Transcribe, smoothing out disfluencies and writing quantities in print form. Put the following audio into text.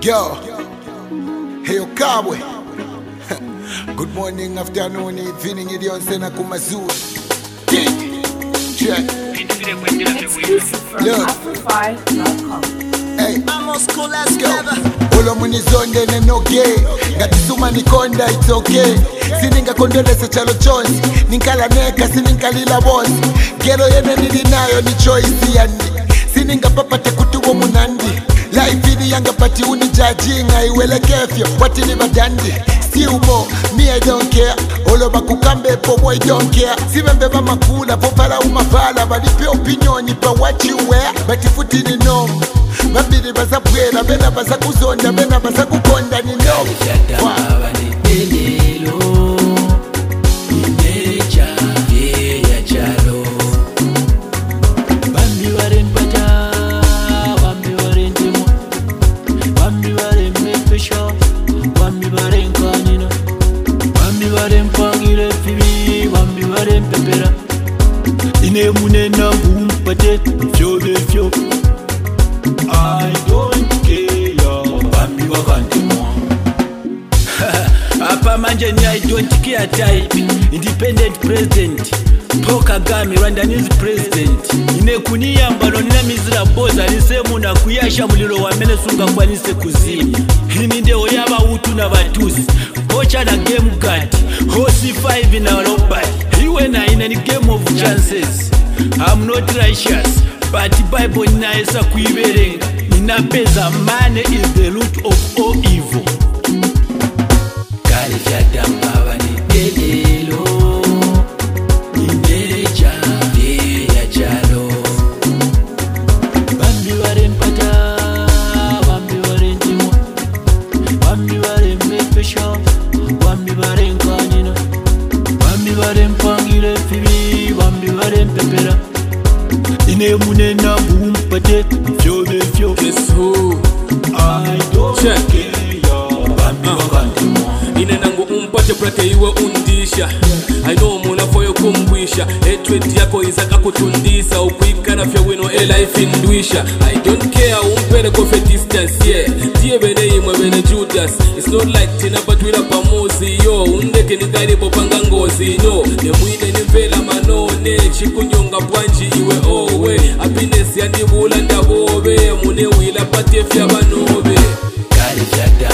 Yo, hey Kabwe. Good morning, afternoon, evening, idion sena kumazuri. Check. Look. Hey, let's go. Olo munizonde nenoge ngatisuma nikonda, it's okay. Sininga kondolese chalo choice ninkala neka sininkalila boss. Gero yene nilinayo ni choice yani. Sininga papate kutuwo munandi. Life ini yanga pati uni jajinga iwele kefyo wati ni badandi. Still more, me I don't care. Olo bakukambe po boy don't care. Simembe ba makula po pala umafala. Badi pe opinioni pa what you wear. Bati futi ni nom mabidi baza pwela. Bena baza kuzonda, bena baza kukonda ni nom. Munena ngumpate fyo fyo I don't care bambi wakanti mo apa manje ni I don't care type independent president Paul Kagame Rwandanese president ine kuniyamba nina mizira boza nisemu na kuyasha muliro wamene sunga kwanise kuzimya hini ndeho yaba utu na batusi kocha na game card hosi 5 na robot iwe na ina ni game of chances. I'm not righteous, but the Bible inaesa kuiberenga. Ninapeza money is the root of all evil. Kali fyata mbaba ni delelo Nimeja ya jalo Bambi ware mpata Bambi ware ntimo Bambi ware mepesha Bambi ware nkanina Bambi ware mpangile fibi Bambi ware mpepera ine munena ngumpate fyo fyo. Guess who? I don't care Bambi wakanti mo ine nangu umpate brate iwe undisha I know muna foyo kumbwisha hatred yako izaka kutundisa ukwikana fya wino life indwisha I don't care umpere kofe distance yeah tiye bene imwe bene Judas it's not like tina batwira pamozi yo undeke nikaribo panga ngozi no nemwine nimvela manone chikunyonga bwanji iwe owe happiness yandibula ndabobe mune wila pate fya banobe kali fyata